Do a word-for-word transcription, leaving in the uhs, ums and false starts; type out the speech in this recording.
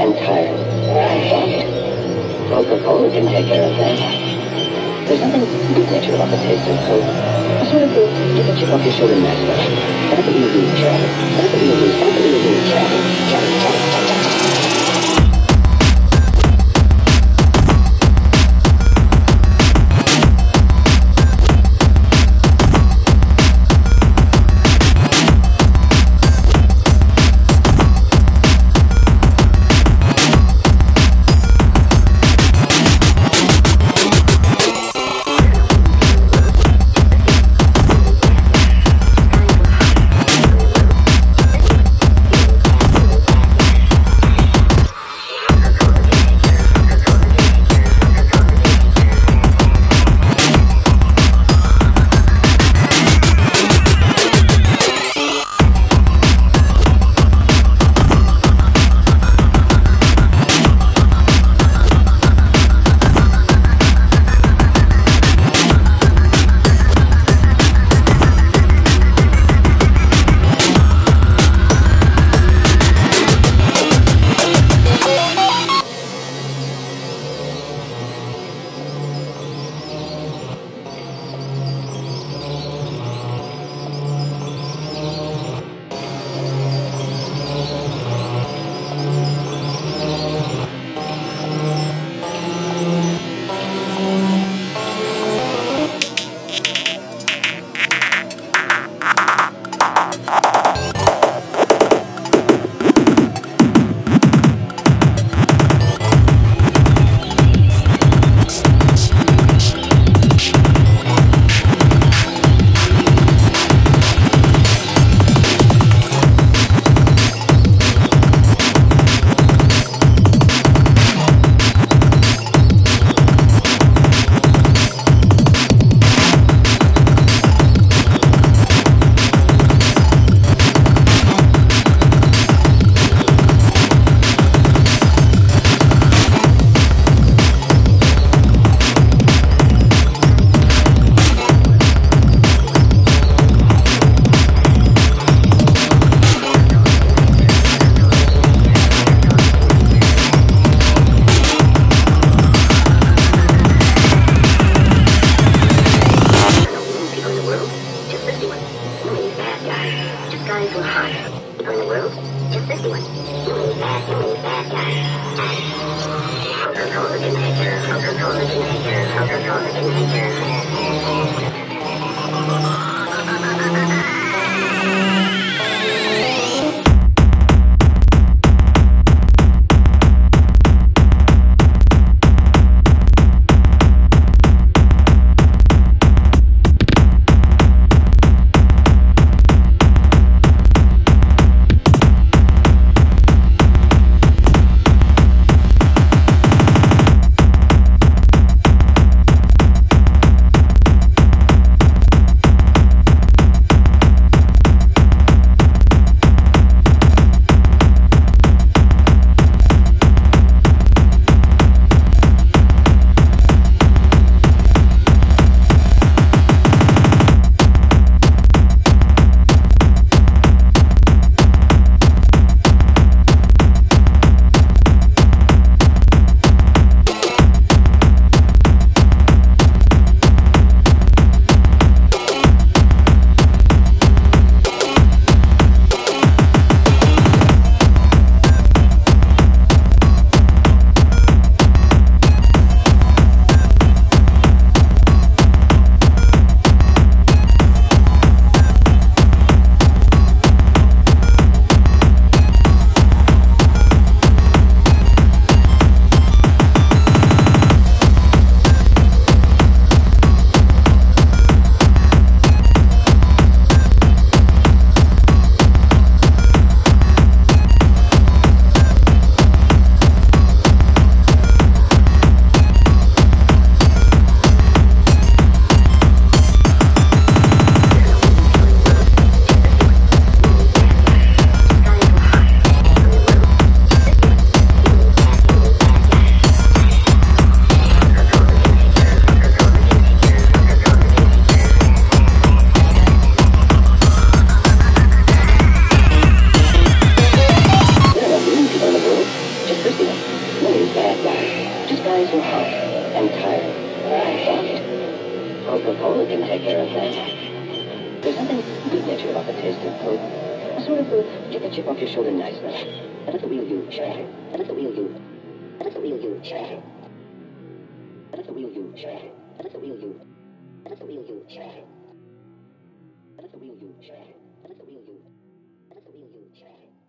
and tired. Coca-Cola can take care of that. There's something good-natured about the taste of Coke. A sort of the get the chip off your shoulder next level. Set up a limousine, Charlie. Set up a limousine, set up a limousine, Charlie. Charlie, Charlie, Charlie, Charlie. Coca-Cola can take care of that. There's something good-natured about the taste of Coke. A sort of uh, get the chip off your shoulder nice, though. I let the wheel you shatter. I let the wheel you. I let the wheel you shatter. I let the wheel you shatter. I let the wheel you. I let the wheel you shatter. I let the wheel you shatter. I let the wheel you. I let the wheel you shatter.